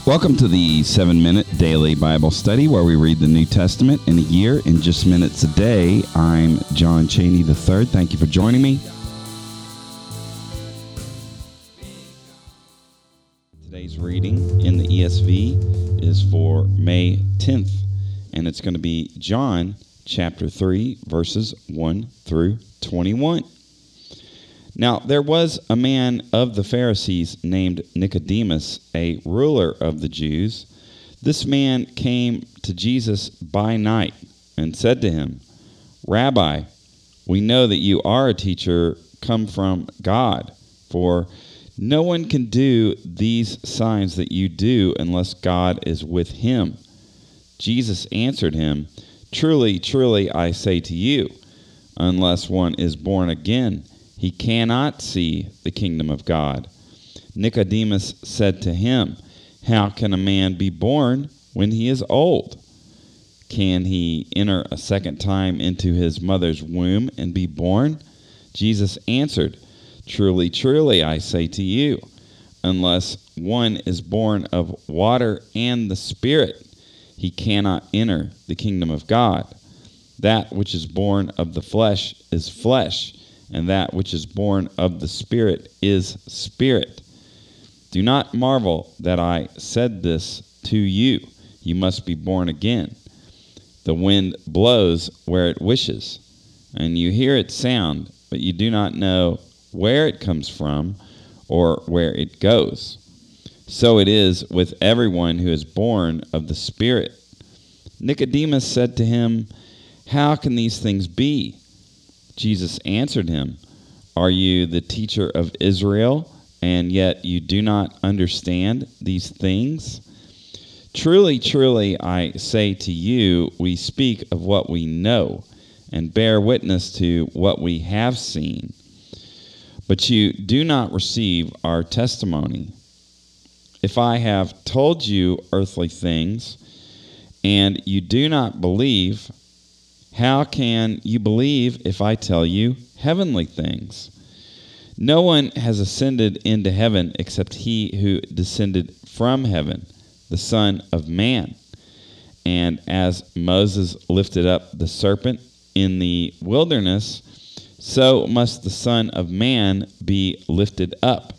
Welcome to the 7-Minute Daily Bible Study, where we read the New Testament in a year in just minutes a day. I'm John Cheney III. Thank you for joining me. Today's reading in the ESV is for May 10th, and it's going to be John chapter 3, verses 1 through 21. Now, there was a man of the Pharisees named Nicodemus, a ruler of the Jews. This man came to Jesus by night and said to him, "Rabbi, we know that you are a teacher come from God, for no one can do these signs that you do unless God is with him." Jesus answered him, "Truly, truly, I say to you, unless one is born again, he cannot see the kingdom of God." Nicodemus said to him, "How can a man be born when he is old? Can he enter a second time into his mother's womb and be born?" Jesus answered, "Truly, truly, I say to you, unless one is born of water and the Spirit, he cannot enter the kingdom of God. That which is born of the flesh is flesh, and that which is born of the Spirit is spirit. Do not marvel that I said this to you. You must be born again. The wind blows where it wishes, and you hear its sound, but you do not know where it comes from or where it goes. So it is with everyone who is born of the Spirit." Nicodemus said to him, "How can these things be?" Jesus answered him, "Are you the teacher of Israel, and yet you do not understand these things? Truly, truly, I say to you, we speak of what we know, and bear witness to what we have seen. But you do not receive our testimony. If I have told you earthly things, and you do not believe, how can you believe if I tell you heavenly things? No one has ascended into heaven except he who descended from heaven, the Son of Man. And as Moses lifted up the serpent in the wilderness, so must the Son of Man be lifted up,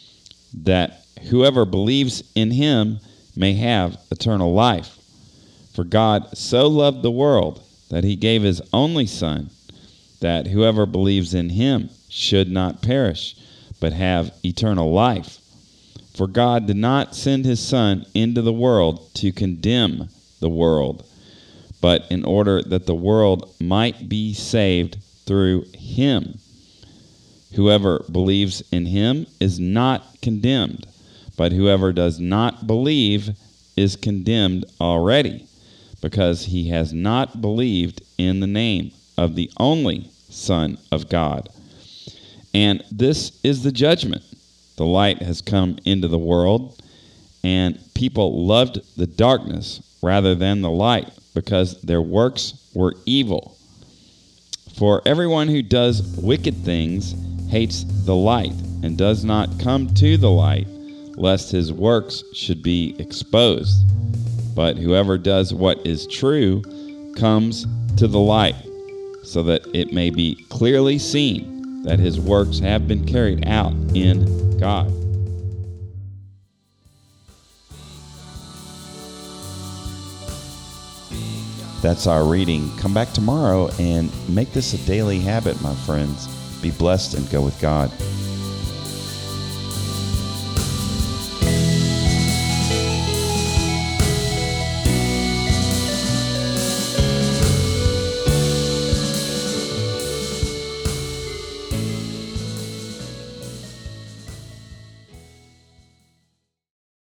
that whoever believes in him may have eternal life. For God so loved the world that he gave his only Son, that whoever believes in him should not perish, but have eternal life. For God did not send his Son into the world to condemn the world, but in order that the world might be saved through him. Whoever believes in him is not condemned, but whoever does not believe is condemned already, because he has not believed in the name of the only Son of God. And this is the judgment. The light has come into the world, and people loved the darkness rather than the light, because their works were evil. For everyone who does wicked things hates the light, and does not come to the light, lest his works should be exposed. But whoever does what is true comes to the light, so that it may be clearly seen that his works have been carried out in God. That's our reading. Come back tomorrow and make this a daily habit, my friends. Be blessed and go with God.